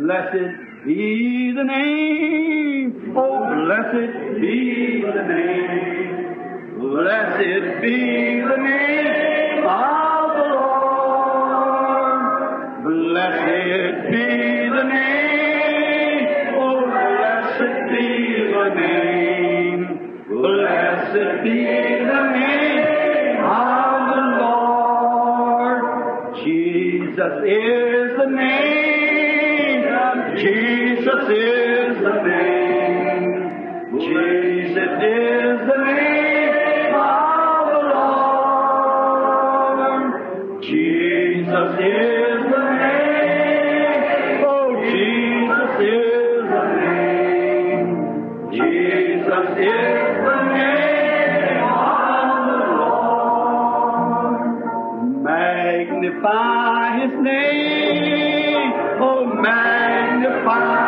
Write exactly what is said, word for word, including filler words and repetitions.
Blessed be the name, oh blessed be the name, blessed be the name of the Lord, blessed be the name, oh blessed be the name, blessed be the name of the Lord. Jesus is the name. Jesus is the name. Jesus is the name of the Lord. Jesus is the name. Oh, Jesus is the name. Jesus is the name of the Lord. Magnify His name. Oh, magnify